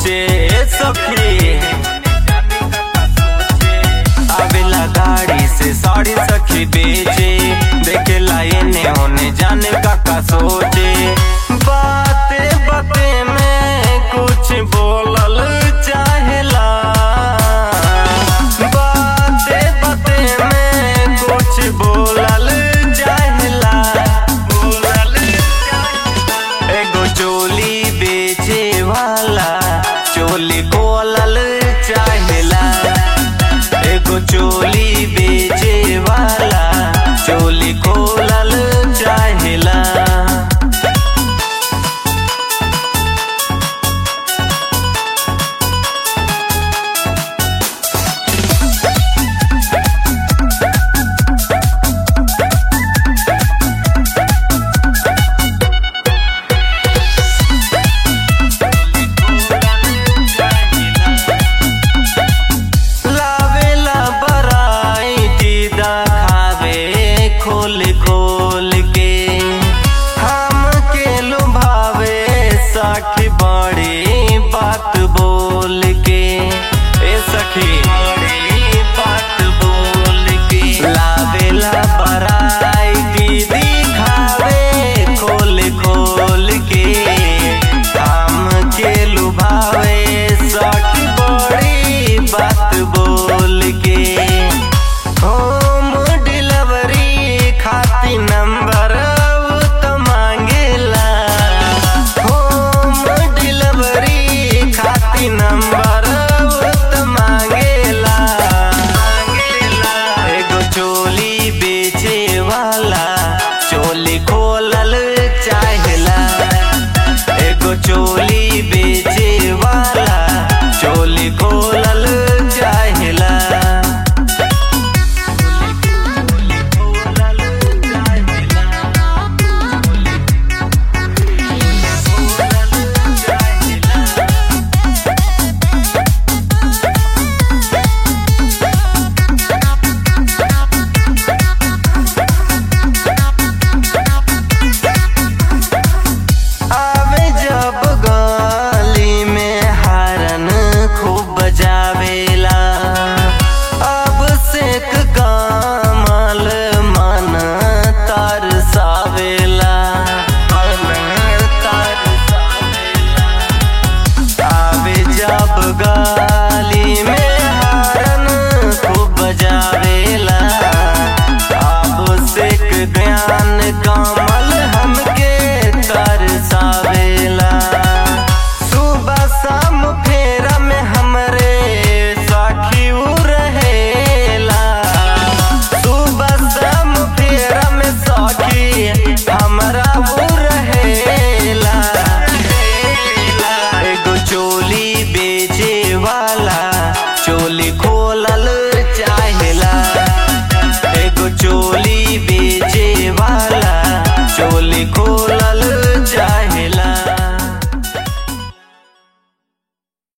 सोचे सखी। आवेला गाड़ी से साड़ी सखी बेचे, देखे लाइने होने जाने का सोचे। बाते बाते में कुछ बोलल चाहेला, बाते बाते में कुछ बोलल चाहेला, बोलल चाहेला। एगो चोली बेचे वाला चोली बोलल चाहेला, एगो चोली बेचे वाला चोली खोलल चाहेला। खोल खोल के हम के लुभावे सखी, बड़ी बात बोल के। ए सखी